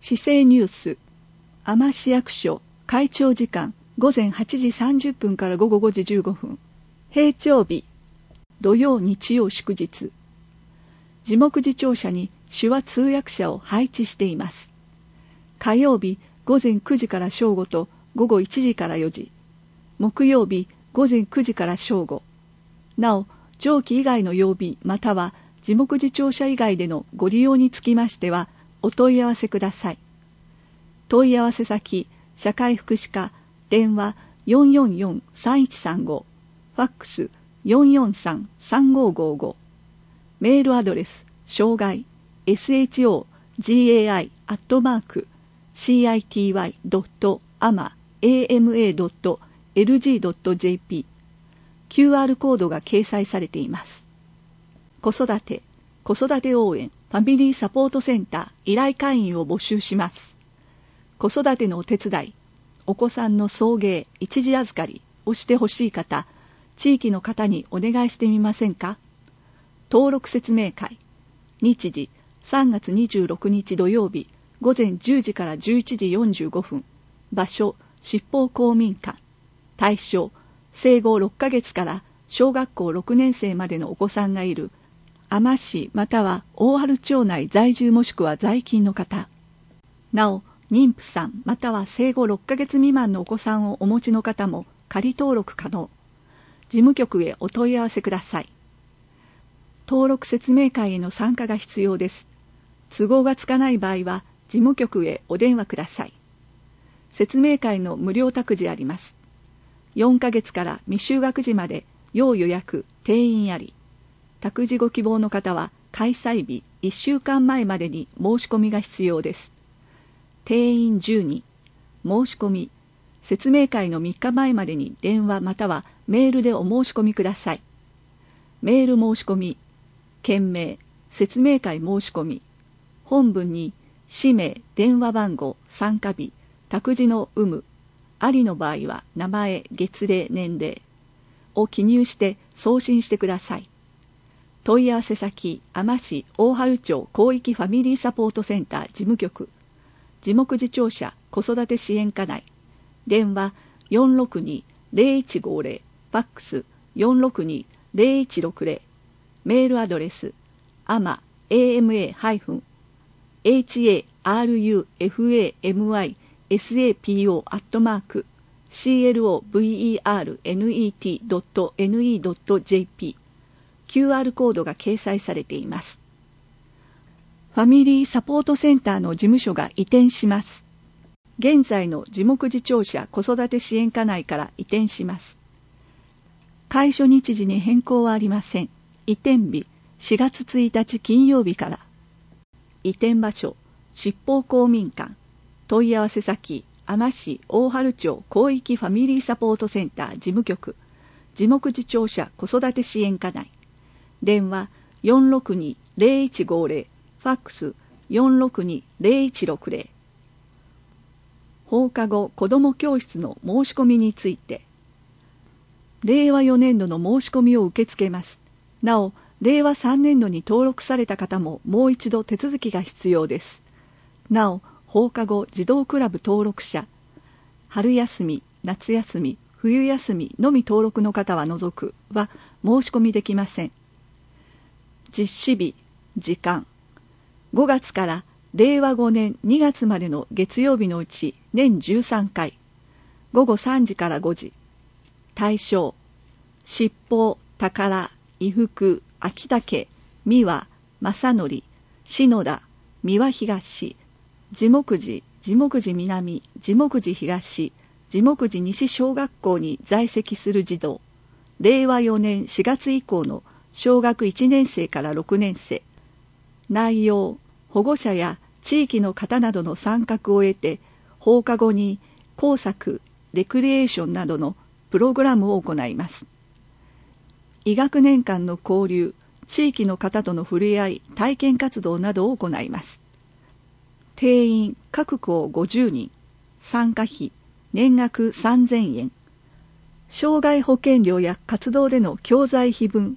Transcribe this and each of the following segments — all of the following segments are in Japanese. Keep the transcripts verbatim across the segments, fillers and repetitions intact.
市政ニュース、海士市役所会長時間午前はちじさんじゅっぷんから午後ごじじゅうごふん。平朝日、土曜日曜祝日。事目次庁舎に手話通訳者を配置しています。火曜日午前くじから正午と午後いちじからよじ。木曜日午前くじから正午。なお、上記以外の曜日または事目次庁舎以外でのご利用につきましてはお問い合わせください。問い合わせ先、社会福祉課、電話 よんよんよんさんいちさんご、ファックス よんよんさんさんごごご、メールアドレス、障害 エスエイチオージェーアイ アットマーク シーアイティーワイ ドット エーエムエー ドット エルジー ドット ジェーピー、キューアール コードが掲載されています。子育て、子育て応援、ファミリーサポートセンター依頼会員を募集します。子育てのお手伝い、お子さんの送迎、一時預かりをしてほしい方、地域の方にお願いしてみませんか。登録説明会、日時さんがつにじゅうろくにち土曜日、午前じゅうじからじゅういちじよんじゅうごふん、場所、七宝公民館、対象、生後ろっかげつから小学校ろくねんせいまでのお子さんがいる、海士市または大治町内在住もしくは在勤の方。なお、妊婦さんまたは生後ろっかげつ未満のお子さんをお持ちの方も仮登録可能。事務局へお問い合わせください。登録説明会への参加が必要です。都合がつかない場合は事務局へお電話ください。説明会の無料託児あります。よんかげつから未就学児まで要予約、定員あり。託児ご希望の方は開催日いっしゅうかんまえまでに申し込みが必要です。定員じゅうにん、申し込み、説明会のみっかまえまでに電話またはメールでお申し込みください。メール申し込み、件名、説明会申し込み、本文に氏名、電話番号、参加日、託児の有無、ありの場合は名前、月齢、年齢を記入して送信してください。問い合わせ先、海士市大治町広域ファミリーサポートセンター事務局、事目次庁舎子育て支援課内、電話 よんろくに ゼロいちごゼロ、ファックス よんろくに ゼロいちろくゼロ、メールアドレス、アマ エーエムエー ハイフン エイチエーアールユーエフエーエムアイエスエーピーオー アットマーク シーエルオーブイイーアールエヌイーティー ドット エヌイー ドット ジェーピー、キューアール コードが掲載されています。ファミリーサポートセンターの事務所が移転します。現在の事目次庁舎子育て支援課内から移転します。開所日時に変更はありません。移転日しがつついたち金曜日から。移転場所、七宝公民館。問い合わせ先、海士市大治町広域ファミリーサポートセンター事務局、事目次庁舎子育て支援課内。電話 よんろくに ゼロいちごゼロ、ファックス よんろくに ゼロいちろくゼロ。放課後子ども教室の申し込みについて。れいわよねんどの申し込みを受け付けます。なお、れいわさんねんどに登録された方ももう一度手続きが必要です。なお、放課後児童クラブ登録者、春休み、夏休み、冬休みのみ登録の方は除くは申し込みできません。実施日、時間。ごがつかられいわごねんにがつまでの月曜日のうち年じゅうさんかい、ごごさんじからごじ。対象、七宝、宝、伊福、秋田家、三輪、正則、篠田、三輪東、事目次、事目次南、事目次東、事目次西小学校に在籍する児童、れいわよねんしがつ以降の小学いちねんせいからろくねんせい。内容、保護者や地域の方などの参画を得て、放課後に工作、レクリエーションなどのプログラムを行います。医学年間の交流、地域の方との触れ合い、体験活動などを行います。定員各校ごじゅうにん、参加費年額さんぜんえん、障害保険料や活動での教材費分、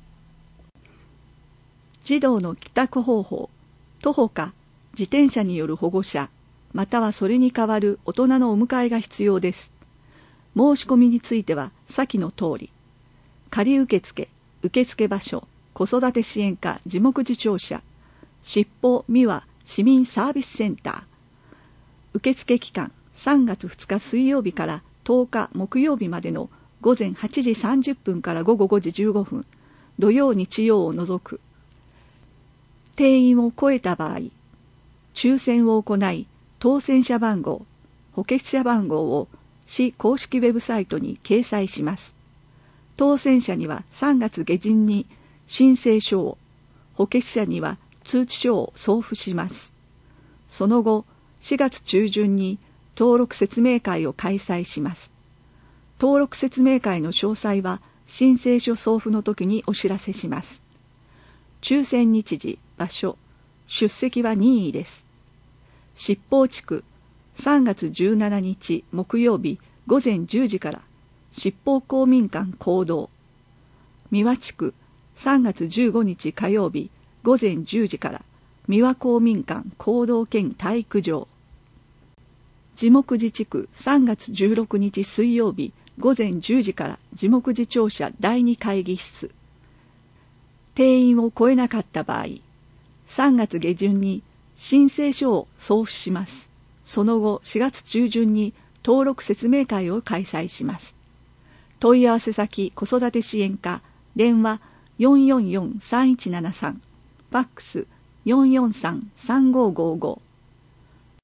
児童の帰宅方法、徒歩か自転車による保護者、 またはそれに代わる大人のお迎えが必要です。申し込みについては先の通り、仮受付、受付場所、子育て支援課事務次長者、執法三輪市民サービスセンター。受付期間さんがつふつか水曜日からとおか木曜日までのごぜんはちじさんじゅっぷんからごごごじじゅうごふん、土曜日曜を除く。定員を超えた場合、抽選を行い、当選者番号、補欠者番号を市公式ウェブサイトに掲載します。当選者にはさんがつ下旬に申請書を、補欠者には通知書を送付します。その後、しがつ中旬に登録説明会を開催します。登録説明会の詳細は申請書送付の時にお知らせします。抽選日時、場所、出席は任意です。七宝地区さんがつじゅうしちにち木曜日ごぜんじゅうじから七宝公民館講堂。三輪地区さんがつじゅうごにち火曜日ごぜんじゅうじから三輪公民館講堂兼体育場。地木寺地区さんがつじゅうろくにち水曜日ごぜんじゅうじから地木寺庁舎だいに会議室。定員を超えなかった場合、さんがつ下旬に申請書を送付します。その後しがつ中旬に登録説明会を開催します。問い合わせ先子育て支援課、電話 よんよんよんさんいちななさん、ファックス よんよんさんさんごごご。